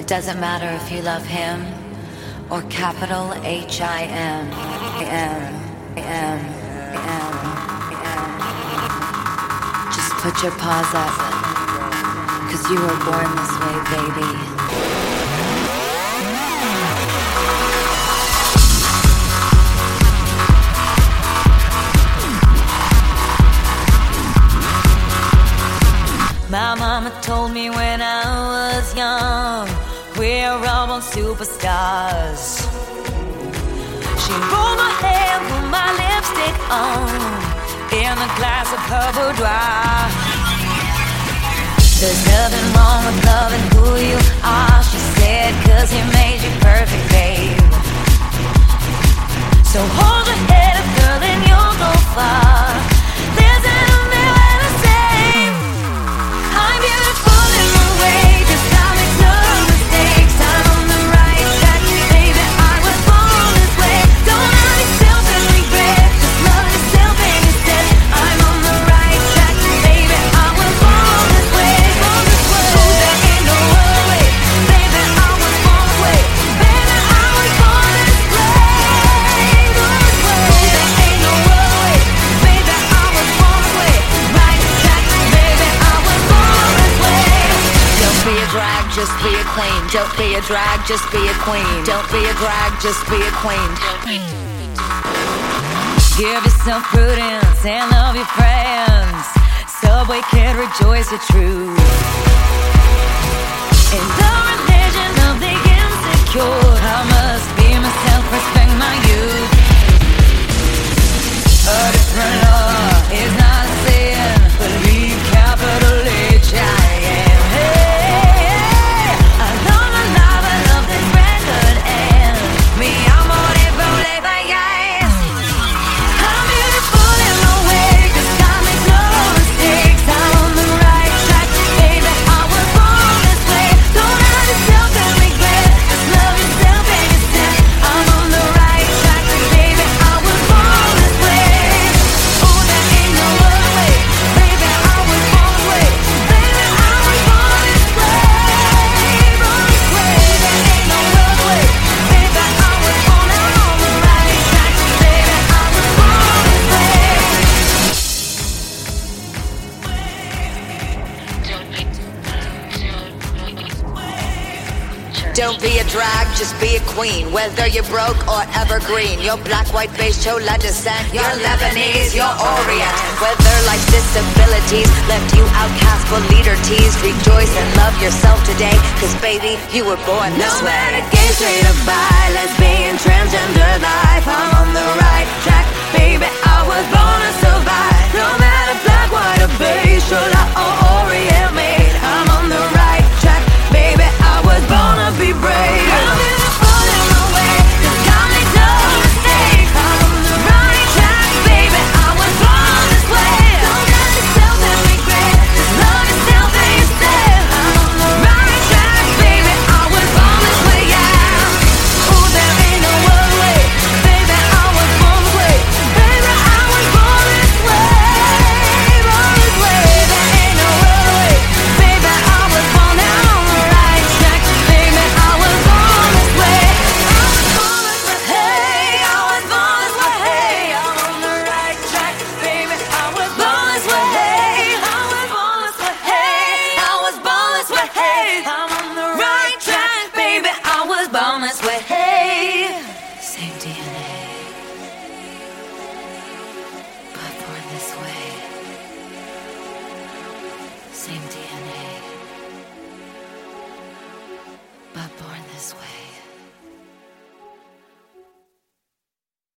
It doesn't matter if you love him or capital H-I-M. Just put your paws up, 'cause you were born this way, baby. My mama told me when I was young, we're all born superstars. She rolled my hair, put my lipstick on, in a glass of her boudoir. There's nothing wrong with loving who you are, she said, 'cause he made you perfect, babe. So hold your head up, girl, and you'll go far. There's an just be a queen. Don't be a drag, just be a queen. Don't be a drag, just be a queen. Give yourself prudence and love your friends. Subway kid, rejoice your truth. In the religion of the insecure, I must be myself, respect my youth. A different law is not a sin. Believe capital H-I-M. Don't be a drag, just be a queen. Whether you're broke or evergreen, you're black, white, beige, chola descent, you're Lebanese, you're Orient. Whether life's disabilities left you outcast but leader teased, rejoice and love yourself today, 'cause baby, you were born this way. No matter gay, straight or bi, lesbian, transgender life, I'm on the right track, baby, I was born to survive. No matter black, white or beige, chola or Orient made, I'm on the right track, baby, I was born to be brave. I'm beautiful in my way, 'cause God makes no mistakes. I'm on the right track, baby, I was born this way. Don't judge yourself and regret, just love yourself and yourself. I'm on the right track, baby, I was born this way, yeah. Ooh, there ain't no other way, baby, I was born this way. Baby, I was born this way, born this way. There ain't no other way, baby, I was born down on the right track, baby, I was born this way. I was born this way, hey, I was born this way, hey, I'm on the right track, baby, I was born this way, hey, I was born this way, hey, I was born this way, hey, I'm on the right track, baby, I was born this way, hey. Same DNA, but born this way. Same DNA, but born this way.